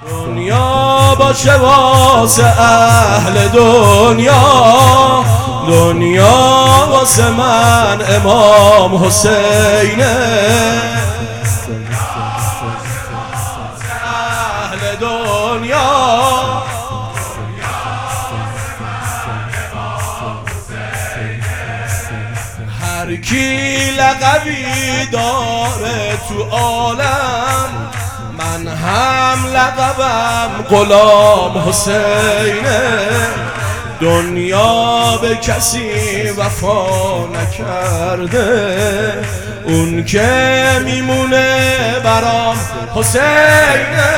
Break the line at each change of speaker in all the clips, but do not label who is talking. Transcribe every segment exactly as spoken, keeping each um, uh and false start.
دنیا باشه واسه اهل دنیا، دنیا واسه من امام حسینه. اهل دنیا هر کی لقبی داره تو عالم، من هم لقبم غلام حسینه. دنیا به کسی وفا نکرده، اون که میمونه برام حسینه.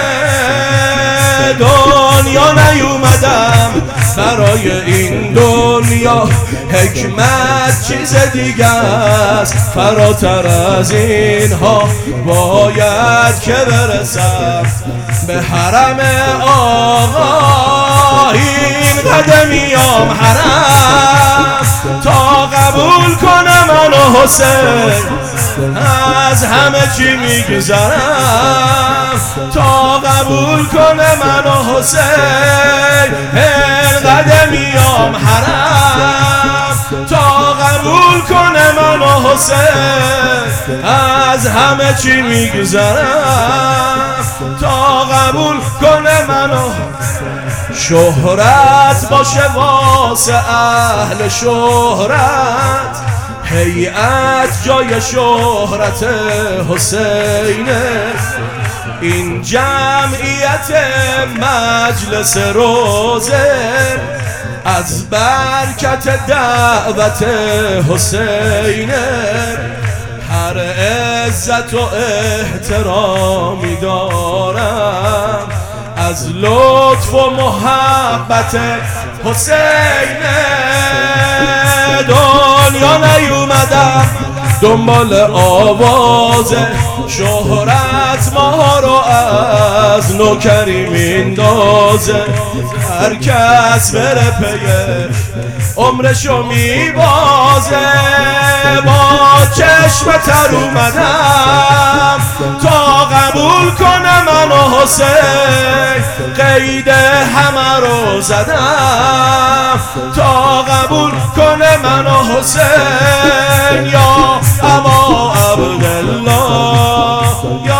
دنیا نیومدم برای این دنیا، حکمت چیز دیگه است فراتر از اینها. باید که برسم به حرم آقا، این قدمیام حرم تا قبول کنم منو حسین از همه چی میگذرم. تا قبول کنه منو حسین این قدمیام حرم، تا قبول کنه منو حسین از همه چی میگذرم. تا قبول کنه منو شهرت باشه واسه اهل شهرت، هیئت جای شهرت حسینه. این جمعیت مجلس روزه از برکت دعوت حسینه. هر عزت و احترامی دارم از لطف و محبت حسینه. دنیا نیومدم دنبال آواز شهرت، ما رو از نوکری میندازه. هر کس بره پیه عمرشو میبازه. با چشم تر اومدم تا قبول کنه منو حسین، قید همه رو زدم تا قبول کنه منو حسین. یا ابا عبدالله، یا